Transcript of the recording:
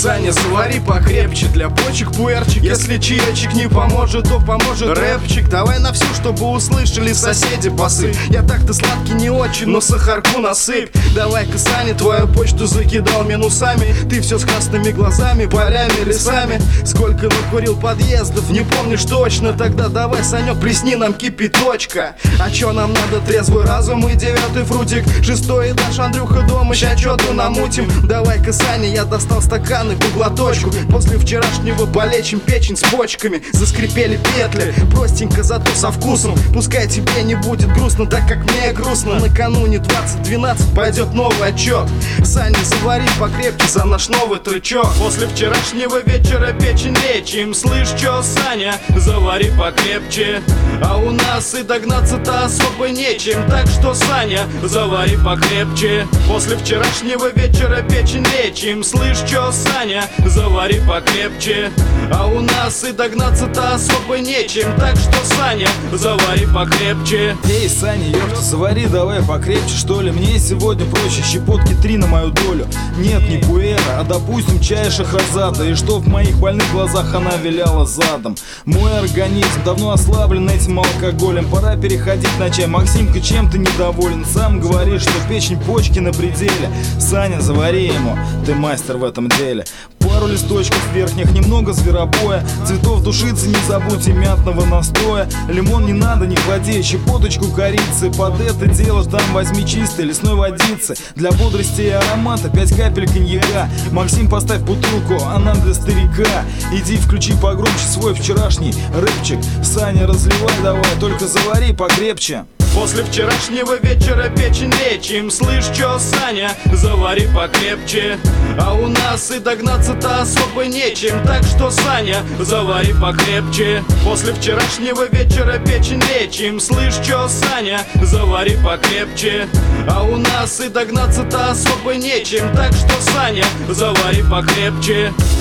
Саня, завари покрепче, для почек пуэрчик. Если чаечек не поможет, то поможет рэпчик. Давай на всю, чтобы услышали соседи басы. Я так-то сладкий не очень, но сахарку насыпь. Давай-ка, Саня, твою почту закидал минусами. Ты все с красными глазами, полями, лесами. Сколько накурил подъездов, не помнишь точно. Тогда давай, Санек, плесни нам кипяточка. А чё нам надо? Трезвый разум и 9-й фрутик. 6-й этаж, Андрюха дома, ща чё-то намутим. Давай-ка, Саня, я достал стаканы по глоточку. После вчерашнего полечим печень с почками. Заскрипели петли, простенько, зато со вкусом. Пускай тебе не будет грустно, так как мне грустно. Накануне 2012 пойдет новый отчет. Саня, завари покрепче за наш новый трючок. После вчерашнего вечера печень лечим. Слышь, чё, Саня, завари покрепче. А у нас и догнаться-то особо нечем. Так что, Саня, завари покрепче. После вчерашнего вечера печень лечим. Слышь, чё, Саня, завари покрепче. А у нас и догнаться-то особо нечем. Так что, Саня, завари покрепче. Эй, Саня, ёпта, завари давай покрепче, что ли. Мне сегодня проще, щепотки 3 на мою долю. Нет, не пуэра, а допустим чая шахразада. И что в моих больных глазах она виляла задом. Мой организм давно ослаблен этим алкоголем. Пора переходить на чай. Максимка, чем ты недоволен? Сам говоришь, что печень, почки на пределе. Саня, завари ему, ты мастер в этом деле. Пару листочков верхних, немного зверобоя. Цветов душицы не забудь и мятного настоя. Лимон не надо, не клади, щепоточку корицы. Под это дело там возьми чистой лесной водицы. Для бодрости и аромата 5 капель коньяка. Максим, поставь бутылку, она для старика. Иди включи погромче свой вчерашний рэпчик. Саня, разливай давай, только завари покрепче. После вчерашнего вечера печень лечим. Слышь, чё, Саня, завари покрепче. А у нас и догнаться-то особо нечем. Так что, Саня, завари покрепче. После вчерашнего вечера печень лечим. Слышь, чё, Саня, завари покрепче. А у нас и догнаться-то особо нечем. Так что, Саня, завари покрепче.